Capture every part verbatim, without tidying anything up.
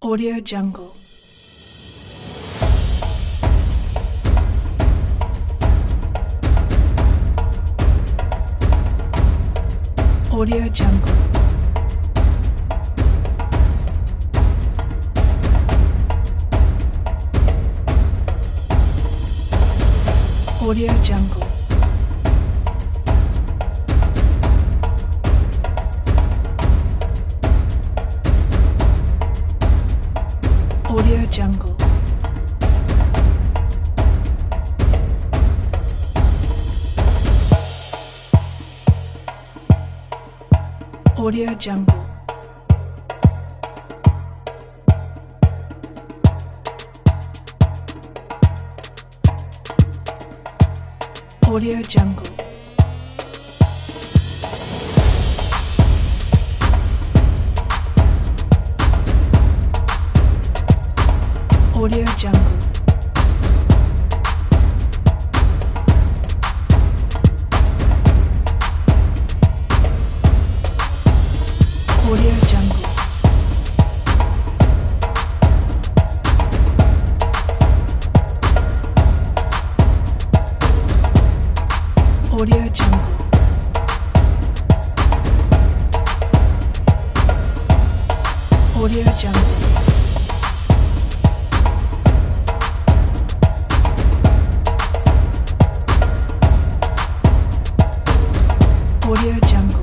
Audio Jungle. Audio Jungle. Audio Jungle. Audio Jungle. Audio Jungle. Audio Jungle. Audio Jungle. Audio Jungle. Audio Jungle. Audio Jungle. Audio Jungle.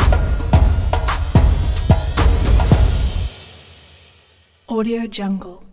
Audio Jungle.